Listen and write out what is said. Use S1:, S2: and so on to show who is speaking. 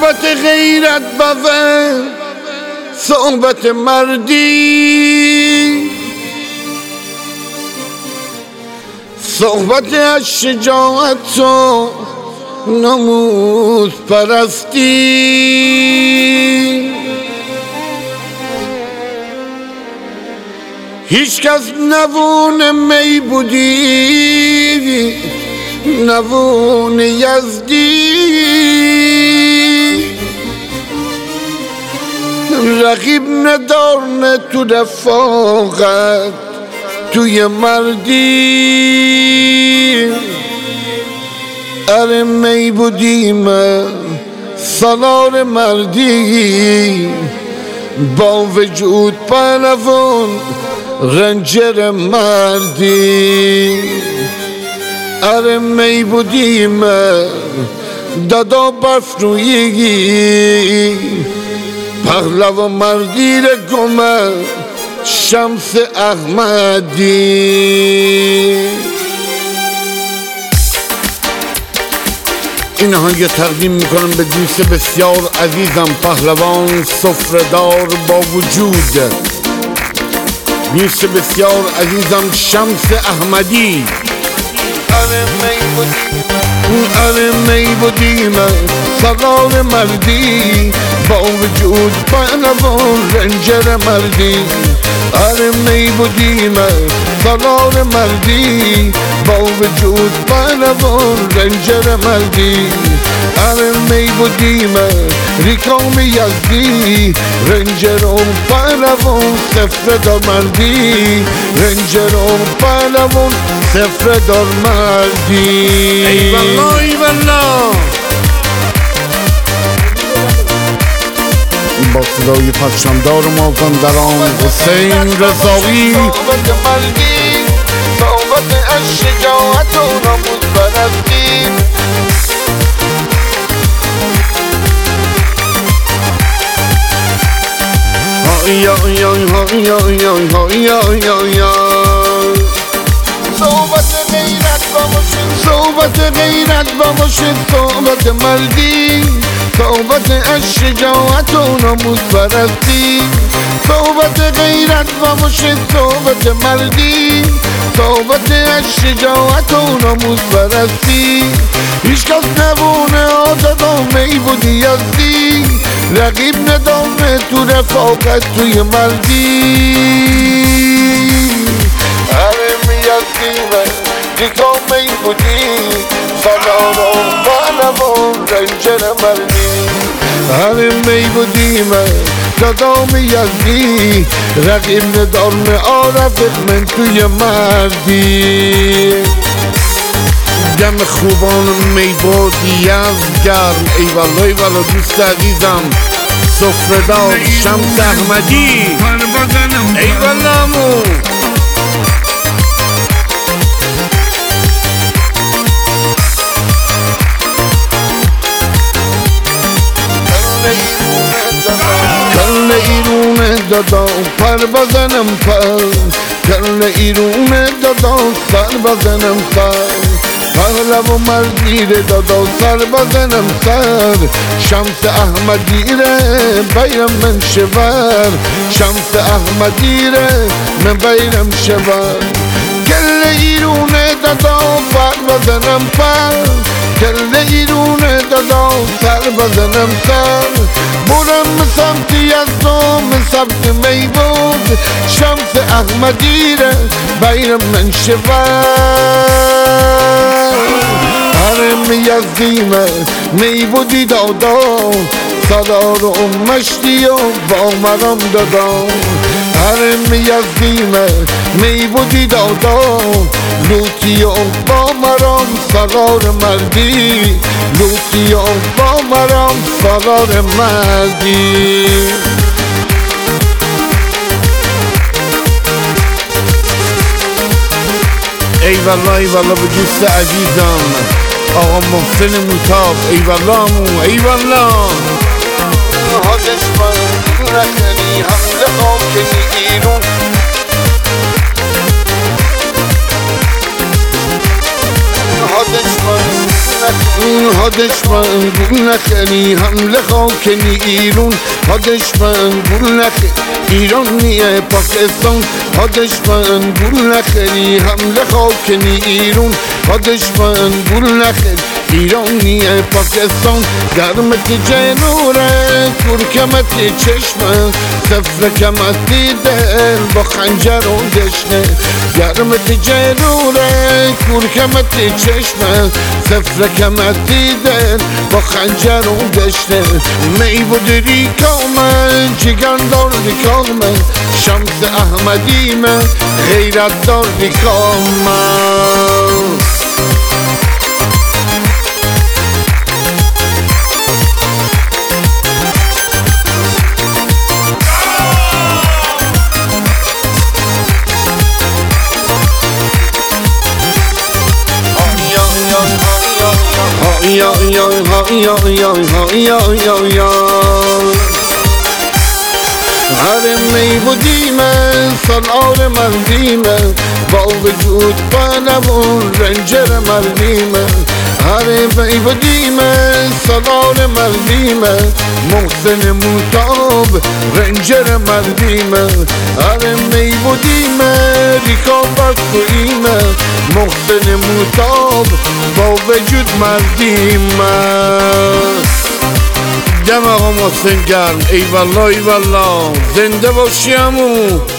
S1: صحبت غیرت بود صحبت مردی، صحبت از شجاعت و نموز پرستی. هیچ کس نوون می بودی نوون یزدی، رقیب ندارن تو رفاقت توی مردی. اره می بودیم سالار مردی، با وجود پهلوان رنجر مردی. اره می بودیم دادا بفرویی، پهلوان مردی رگم شمس احمدی. این آهنگ تقدیم میکنم به دوست بسیار عزیزم پهلوان سفره‌دار با وجود، دوست بسیار عزیزم شمس احمدی. اره می بودیم سالار مردی، با وجود پهلوان رنجر مردی. اره می بودیم سالار مردی، با وجود پهلوان رنجر مردی. اره می بودیم ریکام یزدی، رنجر و پهلوان سفره‌دار مردی. رنجر و پهلوان سفره‌دار مردی. ای والله ای والله. با صدای پرچمدار مازندران حسین رضایی. صحبت مردی، صحبت از شجاعت و نموز پرستی. صحبت غیرت باشید، صحبت غیرت باشید، صحبت مردی، صحبت از شجاعت و نموز پرستی. صحبت غیرت باشید، صحبت مردی، صحبت از شجاعت و نموز پرستی. هیچ کس نبونه آزادا می بودی یزدی، رقیب نداره تو رفاقت توی مردی. اره می‌یزدیم دیگاه می بودی سالار و پهلوان رنجر مردی. اره می بودیم دادا می‌یزدی، رقیب نداره عارف من توی مردی. دم خوبان می بود یزگرم. ای والله ای والله دوست عزیزم سفره‌دار شمس احمدی. ای والله امو. کل ایرونه دادا پر بزنم پر، کل ایرونه دادا سر بزنم سر. پهلوان مردی ره دادا سر بزنم سر. شمس احمدی ره بیرم من شور، شمس احمدی ره من بیرم شور. کل ایرونه دادا پر بزنم پر، کل ایرونه دادا سر بزنم سر. برم سمت یزدان سمت می بود، شمس احمدی ره بیرم من شور. اره می‌یزدیم می بودی دادا سالار و مشتی و با مرام دادا. اره می‌یزدیم می بودی دادا لوتی و با مرام سالار مردی. لوتی و با مرام سالار مردی. ای والله ای والله به دوست عزیزم آقا محسن موتاب. ای والله امو ای والله. حادش من نکنی حمله خاک ایرون، حادش من ها دشمن گول نخنی حمله خاکنی ایران ها دشمن گول نخنی ایرانیه پاکستان ها دشمن گول نخنی حمله خاکنی ایران ها دشمن گول نخنی ایرانیه پاکستان گرمت جنوره ترکمت چشمه صفر کمت دل با خنجر و دشنه گرمت جنوره ترکمت چشمه صفر کمت دل با خنجر و دشنه می بودری کامل جگن داری کامل شمس احمدیمه غیرت داری کامل هر می بودیمه سالار مردیمه با وجود بانمون رنجر مردیمه هر می بودیمه سالار مردیمه محسن موتاب رنجر مردیمه هر می بودیمه ریکابت کویمه محسن موتاب با وجود مردیمه دم آقا محسن گرم ای والله ای والله زنده باشی عمو